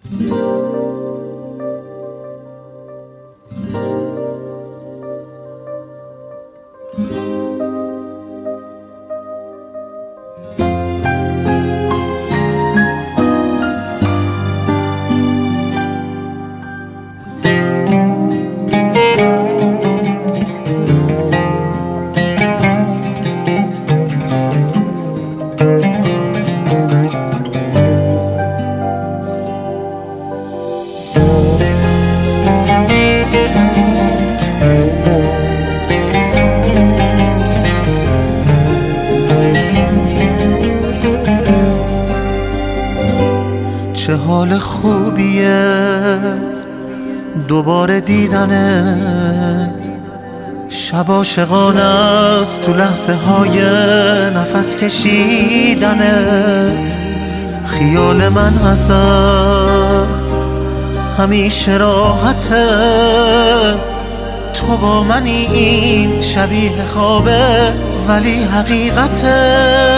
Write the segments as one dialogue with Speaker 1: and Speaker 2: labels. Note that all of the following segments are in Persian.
Speaker 1: چه حال خوبیه دوباره دیدنت، شب عاشقانه است تو لحظه های نفس کشیدنت. خیال من ازت همیشه راحته، تو با منی این شبیه خوابه ولی حقیقته.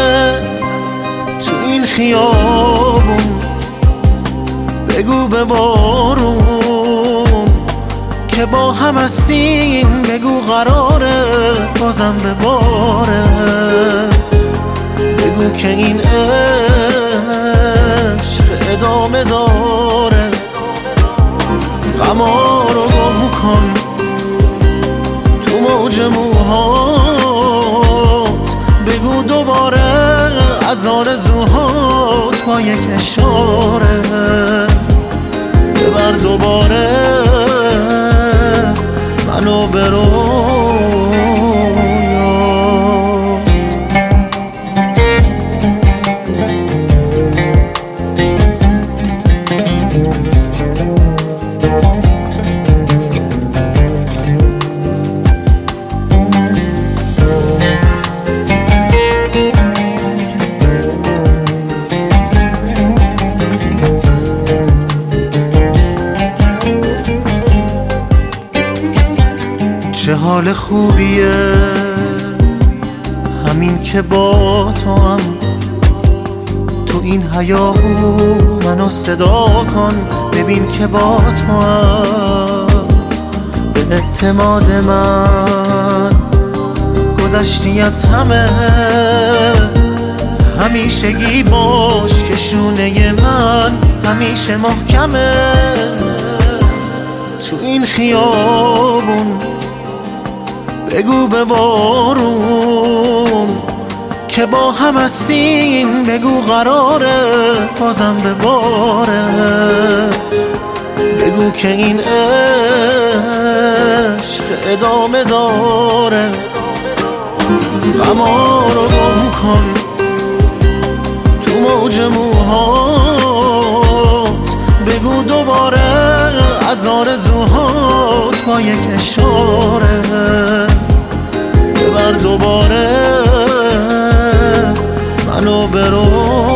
Speaker 1: تو این خیابون بگو به بارون که با هم هستیم، بگو قراره بازم به باره، بگو که این عشق ادامه داره. غما رو گم کن تو موج موهات، بگو دوباره از آرزوهات با یک اشاره، ببر دوباره منو به چه حال خوبیه همین که با تو هم تو این هیاهو منو صدا کن، ببین که با تو هم به اعتماد من گذشتی از همه. همیشگی باش که شونه من همیشه محکمه. تو این خیابون بگو به بارون که با هم هستیم، بگو قراره بازم به باره، بگو که این عشق ادامه داره. غما رو گم کن تو موج موهات، بگو دوباره از آرزوهات با یک اشاره، ببر دوباره منو برو.